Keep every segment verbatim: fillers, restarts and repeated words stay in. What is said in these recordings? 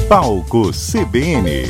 Palco C B N.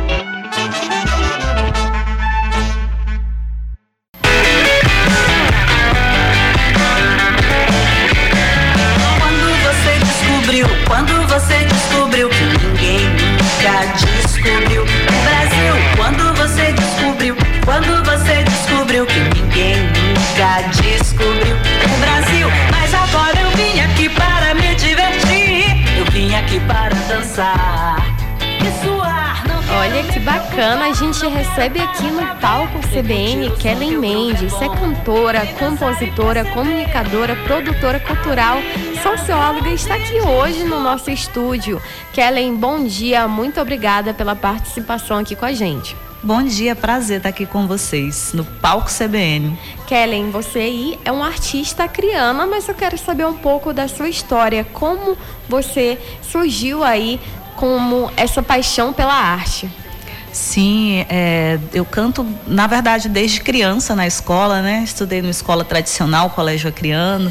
Quando você descobriu que ninguém nunca descobriu o Brasil? Quando você descobriu, quando você descobriu que ninguém nunca descobriu o Brasil? Mas agora eu vim aqui para me divertir, eu vim aqui para dançar e suar. Olha que bacana, a gente recebe aqui no Palco C B N Kellen Mendes, é cantora, compositora, comunicadora, produtora cultural, socióloga, está aqui hoje no nosso estúdio. Kellen, bom dia, muito obrigada pela participação aqui com a gente. Bom dia, prazer estar aqui com vocês no Palco C B N. Kellen, você aí é uma artista acriana, mas eu quero saber um pouco da sua história, como você surgiu aí como essa paixão pela arte. Sim, é, eu canto, na verdade, desde criança na escola, né? Estudei numa escola tradicional, colégio acriano,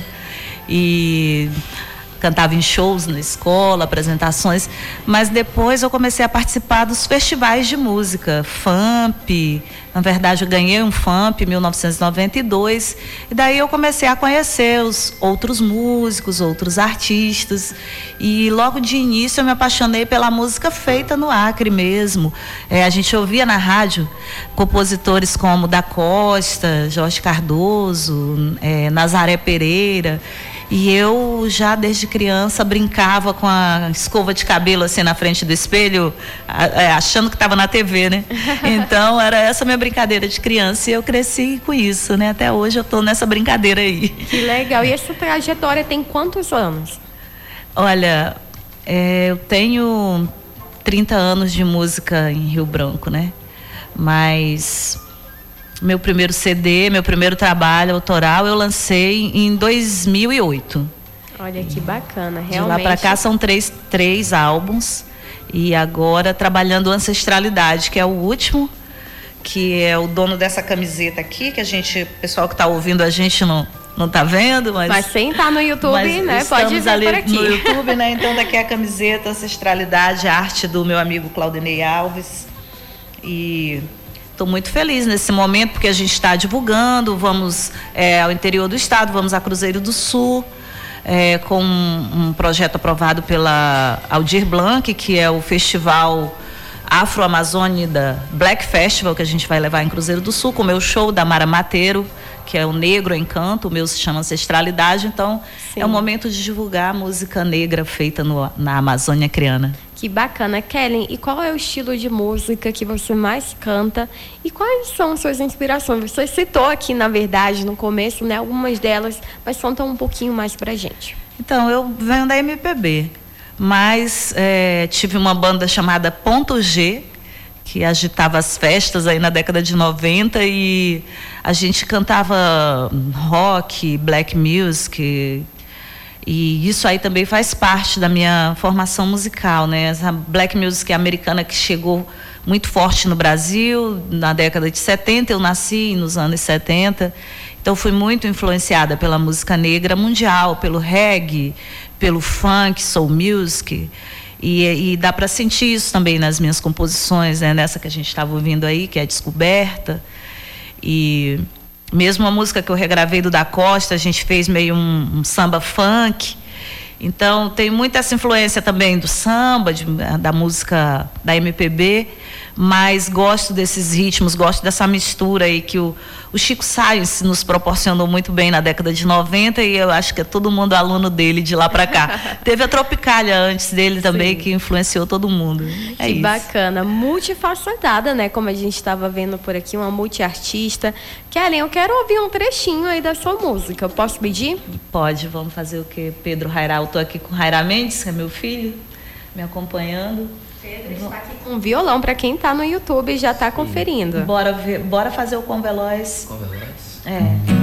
e cantava em shows na escola, apresentações, mas depois eu comecei a participar dos festivais de música, F A M P, na verdade eu ganhei um F A M P em mil novecentos e noventa e dois, e daí eu comecei a conhecer os outros músicos, outros artistas, e logo de início eu me apaixonei pela música feita no Acre mesmo. É, a gente ouvia na rádio compositores como Da Costa, Jorge Cardoso, é, Nazaré Pereira. E eu já desde criança brincava com a escova de cabelo assim na frente do espelho, achando que estava na T V, né? Então era essa minha brincadeira de criança e eu cresci com isso, né? Até hoje eu estou nessa brincadeira aí. Que legal. E essa trajetória tem quantos anos? Olha, é, eu tenho trinta anos de música em Rio Branco, né? Mas meu primeiro C D, meu primeiro trabalho autoral, eu lancei em dois mil e oito. Olha que bacana, realmente. De lá para cá são três, três álbuns. E agora trabalhando Ancestralidade, que é o último, que é o dono dessa camiseta aqui, que a gente, o pessoal que está ouvindo a gente não não está vendo, mas mas sem estar no YouTube, né? Pode ver ali por aqui no YouTube, né? Então daqui é a camiseta Ancestralidade, arte do meu amigo Claudinei Alves. E estou muito feliz nesse momento, porque a gente está divulgando, vamos é, ao interior do estado, vamos a Cruzeiro do Sul, é, com um, um projeto aprovado pela Aldir Blanc, que é o festival Afro-Amazônida Black Festival, que a gente vai levar em Cruzeiro do Sul, com o meu show da Mara Mateiro, que é o Negro Encanto, o meu se chama Ancestralidade. Então, sim, é o momento de divulgar a música negra feita no, na Amazônia Acreana. Que bacana. Kellen, e qual é o estilo de música que você mais canta e quais são suas inspirações? Você citou aqui, na verdade, no começo, né, algumas delas, mas conta um pouquinho mais pra gente. Então, eu venho da M P B, mas é, tive uma banda chamada Ponto G, que agitava as festas aí na década de noventa, e a gente cantava rock, black music. E isso aí também faz parte da minha formação musical, né? Essa black music americana que chegou muito forte no Brasil na década de setenta, eu nasci nos anos setenta, então fui muito influenciada pela música negra mundial, pelo reggae, pelo funk, soul music, e, e dá para sentir isso também nas minhas composições, né? Nessa que a gente estava ouvindo aí, que é a Descoberta, e mesmo a música que eu regravei do Da Costa, a gente fez meio um, um samba funk. Então, tem muita essa influência também do samba, de, da música da M P B, mas gosto desses ritmos, gosto dessa mistura aí que o, o Chico Science nos proporcionou muito bem na década de noventa, e eu acho que é todo mundo aluno dele de lá para cá. Teve a Tropicália antes dele também, sim, que influenciou todo mundo. É que isso. Bacana, multifacetada, né? Como a gente estava vendo por aqui, uma multiartista. Kellen, eu quero ouvir um trechinho aí da sua música, eu posso pedir? Pode, vamos fazer o quê? Pedro Rairal, estou aqui com Raira Mendes, que é meu filho, me acompanhando. Pedro está aqui com um violão, para quem está no YouTube e já está conferindo. Bora, ver, bora fazer o Com Veloz. Com Veloz? É.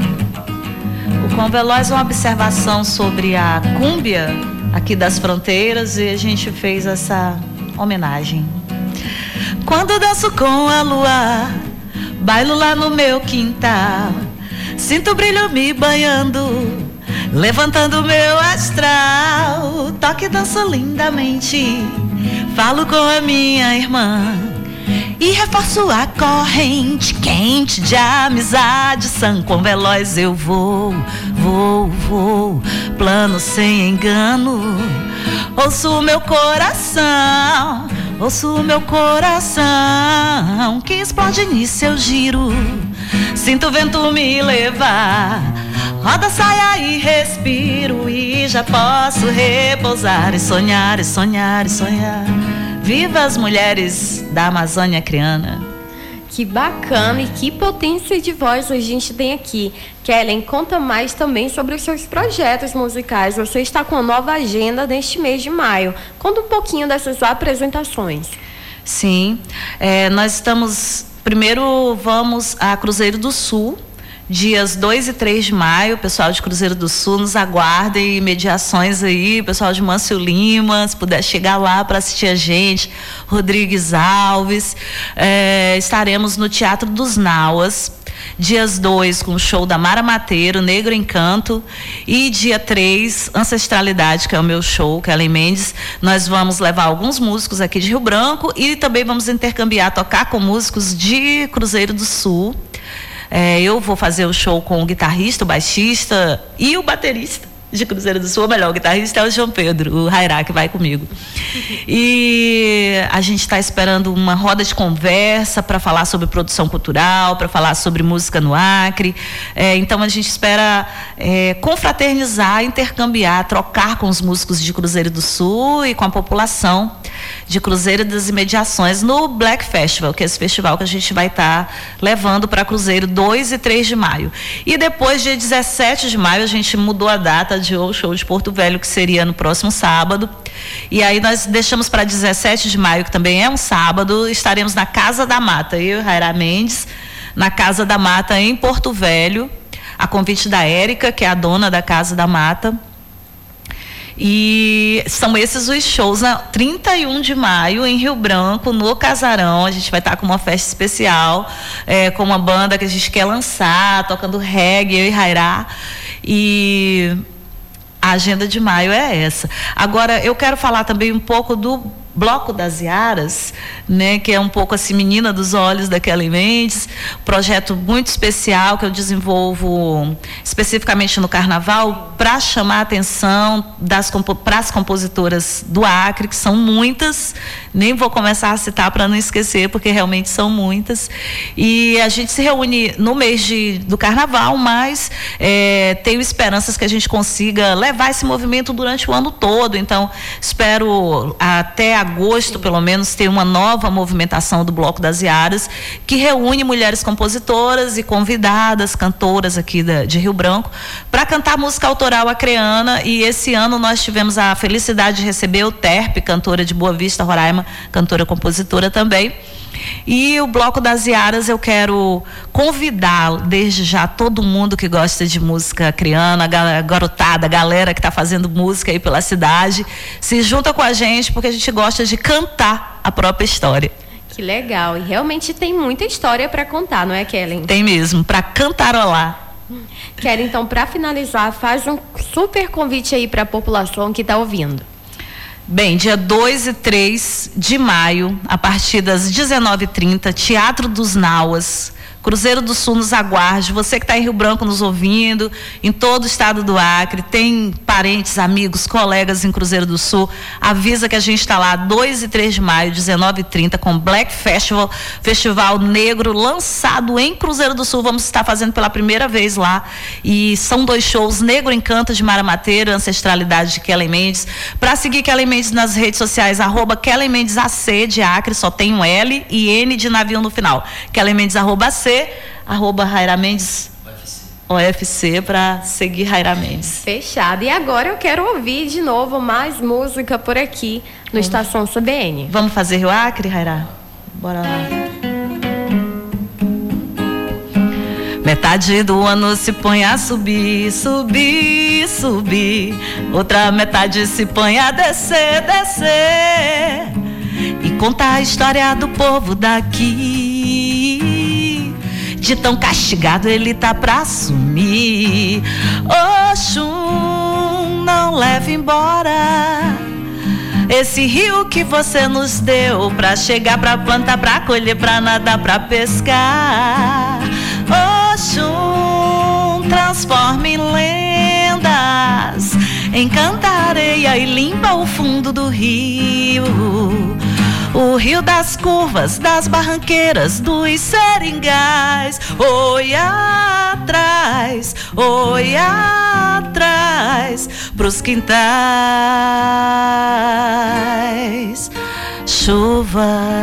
O Com Veloz é uma observação sobre a cúmbia aqui das fronteiras, e a gente fez essa homenagem. Quando danço com a lua, bailo lá no meu quintal, sinto o brilho me banhando, levantando meu astral. Toque e danço lindamente, falo com a minha irmã e reforço a corrente quente de amizade sã. Com veloz eu vou, vou, vou, plano sem engano. Ouço meu coração, ouço meu coração que explode em seu giro. Sinto o vento me levar, roda, saia e respiro e já posso repousar e sonhar, e sonhar, e sonhar. Viva as mulheres da Amazônia Acreana. Que bacana e que potência de voz a gente tem aqui. Kellen, conta mais também sobre os seus projetos musicais. Você está com a nova agenda neste mês de maio. Conta um pouquinho dessas apresentações. Sim, é, nós estamos... Primeiro vamos a Cruzeiro do Sul, dias dois e três de maio. O pessoal de Cruzeiro do Sul nos aguardem, mediações aí, o pessoal de Mâncio Lima, se puder chegar lá para assistir a gente, Rodrigues Alves. É, estaremos no Teatro dos Nauas, dias dois com o show da Mara Mateiro, Negro Encanto, e dia três, Ancestralidade, que é o meu show, Kellen Mendes. Nós vamos levar alguns músicos aqui de Rio Branco e também vamos intercambiar, tocar com músicos de Cruzeiro do Sul. É, eu vou fazer o show com o guitarrista, o baixista e o baterista de Cruzeiro do Sul. Ou melhor, o guitarrista é o João Pedro, o Rairá, que vai comigo. E a gente está esperando uma roda de conversa para falar sobre produção cultural, para falar sobre música no Acre. É, então a gente espera é, confraternizar, intercambiar, trocar com os músicos de Cruzeiro do Sul e com a população de Cruzeiro das imediações no Black Festival, que é esse festival que a gente vai estar tá levando para Cruzeiro dois e três de maio. E depois, dia dezessete de maio, a gente mudou a data de o show de Porto Velho, que seria no próximo sábado. E aí nós deixamos para dezessete de maio, que também é um sábado, estaremos na Casa da Mata, eu e Raira Mendes, na Casa da Mata em Porto Velho, a convite da Érica, que é a dona da Casa da Mata. E são esses os shows. Na trinta e um de maio, em Rio Branco, no Casarão, a gente vai estar com uma festa especial, é, com uma banda que a gente quer lançar, tocando reggae, eu e Rairá. E a agenda de maio é essa. Agora, eu quero falar também um pouco do Bloco das Iaras, né, que é um pouco assim, menina dos olhos da Kellen Mendes, projeto muito especial que eu desenvolvo especificamente no Carnaval para chamar a atenção das para as compositoras do Acre, que são muitas, nem vou começar a citar para não esquecer, porque realmente são muitas, e a gente se reúne no mês de, do Carnaval, mas é, tenho esperanças que a gente consiga levar esse movimento durante o ano todo. Então espero até agosto, pelo menos, ter uma nova movimentação do Bloco das Iaras, que reúne mulheres compositoras e convidadas, cantoras aqui da, de Rio Branco, para cantar música autoral acreana. E esse ano nós tivemos a felicidade de receber o Terpe, cantora de Boa Vista, Roraima, cantora compositora também. E o Bloco das Iaras, eu quero convidar desde já todo mundo que gosta de música acreana, a garotada, a galera que está fazendo música aí pela cidade, se junta com a gente, porque a gente gosta de cantar a própria história. Que legal, e realmente tem muita história para contar, não é, Kellen? Tem mesmo, para cantarolar. Kellen, então, para finalizar, faz um super convite aí para a população que está ouvindo. Bem, dia dois e três de maio, a partir das dezenove e trinta, Teatro dos Nauas, Cruzeiro do Sul nos aguarde. Você que está em Rio Branco nos ouvindo, em todo o estado do Acre, tem parentes, amigos, colegas em Cruzeiro do Sul, avisa que a gente está lá dois e três de maio, dezenove e trinta, com Black Festival, Festival Negro, lançado em Cruzeiro do Sul. Vamos estar fazendo pela primeira vez lá, e são dois shows: Negro Encanto de Mara Mateiro, Ancestralidade de Kellen Mendes. Para seguir Kellen Mendes nas redes sociais, arroba Kellen Mendes A C de Acre, só tem um L e N de navio no final. Kellen Mendes arroba A C, arroba Raira Mendes O F C, para seguir Raira Mendes. Fechado. E agora eu quero ouvir de novo mais música por aqui no Vamos. Estação C B N. Vamos fazer Rio Acre, Raira? Bora lá. Metade do ano se põe a subir, subir, subir. Outra metade se põe a descer, descer. E contar a história do povo daqui. De tão castigado ele tá pra sumir. Oxum, não leve embora esse rio que você nos deu pra chegar, pra plantar, pra colher, pra nadar, pra pescar. Oxum, transforma em lendas, encanta a areia e limpa o fundo do rio. O rio das curvas, das barranqueiras, dos seringais. Oi atrás, oi atrás, pros quintais. Chuva.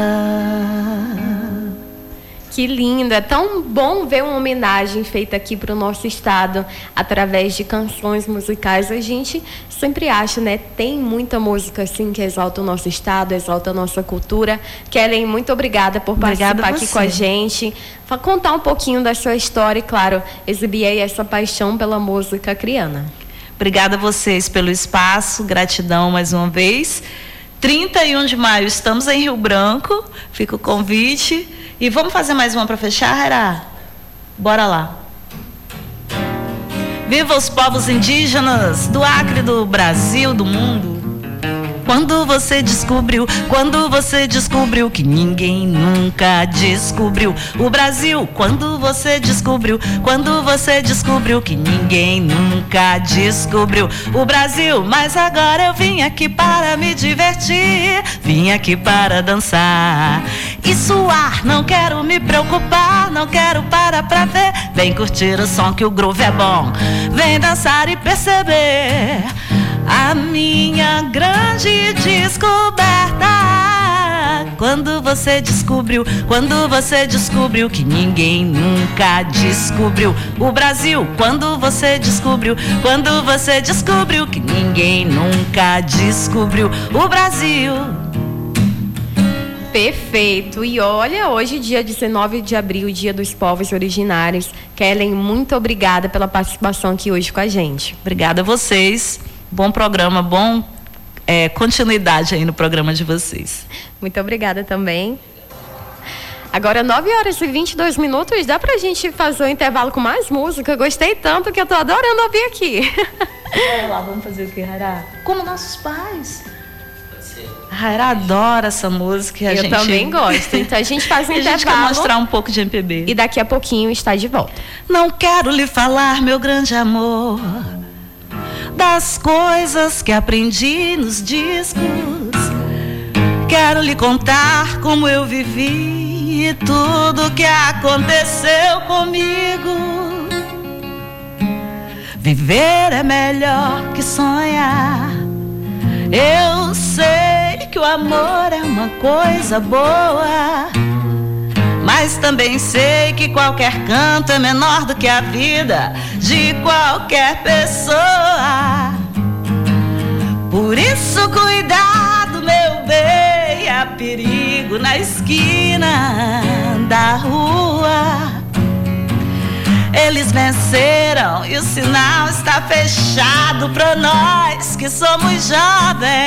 Que lindo, é tão bom ver uma homenagem feita aqui para o nosso estado através de canções musicais. A gente sempre acha, né? Tem muita música assim que exalta o nosso estado, exalta a nossa cultura. Kellen, muito obrigada por Obrigada participar aqui com a gente, contar um pouquinho da sua história e, claro, exibir aí essa paixão pela música criana. Obrigada a vocês pelo espaço, gratidão mais uma vez. trinta e um de maio estamos em Rio Branco, fica o convite. E vamos fazer mais uma para fechar, Raira? Bora lá. Viva os povos indígenas do Acre, do Brasil, do mundo. Quando você descobriu, quando você descobriu que ninguém nunca descobriu o Brasil. Quando você descobriu, quando você descobriu que ninguém nunca descobriu o Brasil. Mas agora eu vim aqui para me divertir, vim aqui para dançar e suar. Não quero me preocupar, não quero parar pra ver. Vem curtir o som que o groove é bom, vem dançar e perceber a minha grande descoberta. Quando você descobriu, quando você descobriu que ninguém nunca descobriu o Brasil. Quando você descobriu, quando você descobriu que ninguém nunca descobriu o Brasil. Perfeito. E olha, hoje, dia dezenove de abril, dia dos povos originários. Kellen, muito obrigada pela participação aqui hoje com a gente. Obrigada a vocês. Bom programa, bom é, continuidade aí no programa de vocês. Muito obrigada também. Agora, nove horas e vinte e dois minutos, dá pra gente fazer um intervalo com mais música? Gostei tanto que eu tô adorando ouvir aqui. Olha lá, vamos fazer o que, Raira? Como nossos pais. A Raira adora essa música. E a eu gente... também gosto. Então a gente faz um a intervalo. A gente quer mostrar um pouco de M P B. E daqui a pouquinho está de volta. Não quero lhe falar, meu grande amor, das coisas que aprendi nos discos. Quero lhe contar como eu vivi e tudo que aconteceu comigo. Viver é melhor que sonhar. Eu sei que o amor é uma coisa boa, mas também sei que qualquer canto é menor do que a vida de qualquer pessoa. Por isso, cuidado, meu bem, há perigo na esquina da rua. Eles venceram e o sinal está fechado pra nós que somos jovens.